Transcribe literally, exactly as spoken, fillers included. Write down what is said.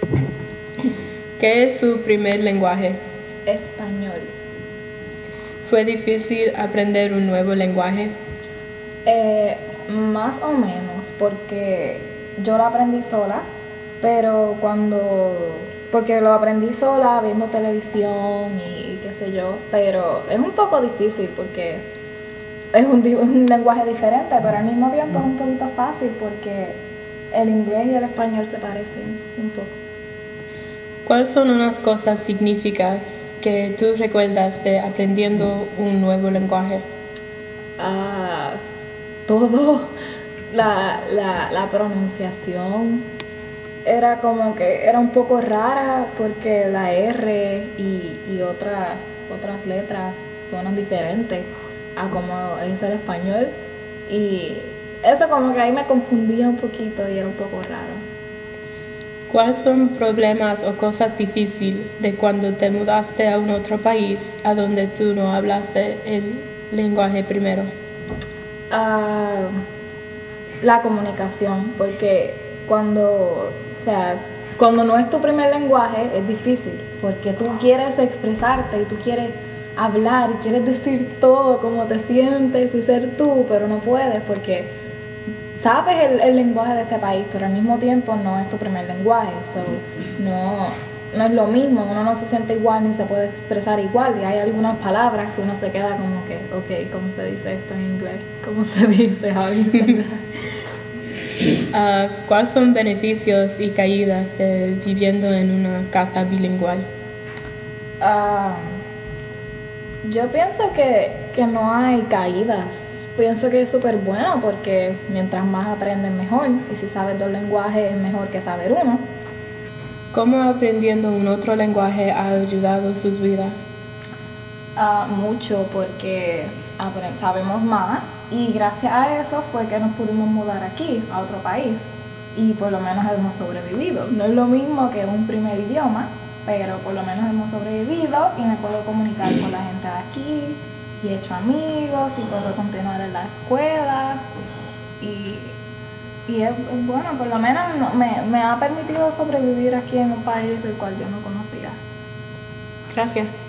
¿Qué es su primer lenguaje? Español. ¿Fue difícil aprender un nuevo lenguaje? Eh, más o menos, porque yo lo aprendí sola, pero cuando... Porque lo aprendí sola viendo televisión y, y qué sé yo, pero es un poco difícil porque es un, di- un lenguaje diferente, pero al mismo tiempo es un poquito fácil porque el inglés y el español se parecen un poco. ¿Cuáles son unas cosas significativas que tú recuerdas de aprendiendo un nuevo lenguaje? Ah, todo, la, la, la pronunciación era como que era un poco rara porque la R y, y otras, otras letras suenan diferentes a como es el español y eso como que ahí me confundía un poquito y era un poco raro. ¿Cuáles son problemas o cosas difíciles de cuando te mudaste a un otro país a donde tú no hablaste el lenguaje primero? Ah, la comunicación, porque cuando, o sea, cuando no es tu primer lenguaje es difícil, porque tú quieres expresarte y tú quieres hablar y quieres decir todo como te sientes y ser tú, pero no puedes porque sabes el, el lenguaje de este país, pero al mismo tiempo no es tu primer lenguaje, so, no, no es lo mismo, uno no se siente igual ni se puede expresar igual y hay algunas palabras que uno se queda como que, ok, ¿cómo se dice esto en inglés? ¿Cómo se dice? Javi? Uh, ¿Cuáles son beneficios y caídas de viviendo en una casa bilingüe? Uh, yo pienso que, que no hay caídas. Pienso que es súper bueno porque mientras más aprendes mejor y si sabes dos lenguajes es mejor que saber uno. ¿Cómo aprendiendo un otro lenguaje ha ayudado sus vidas? Uh, mucho porque sabemos más y gracias a eso fue que nos pudimos mudar aquí a otro país y por lo menos hemos sobrevivido. No es lo mismo que un primer idioma, pero por lo menos hemos sobrevivido y me puedo comunicar con la gente de aquí y he hecho amigos y puedo continuar en la escuela y, y es, es bueno, por lo menos no, me, me ha permitido sobrevivir aquí en un país el cual yo no conocía. Gracias.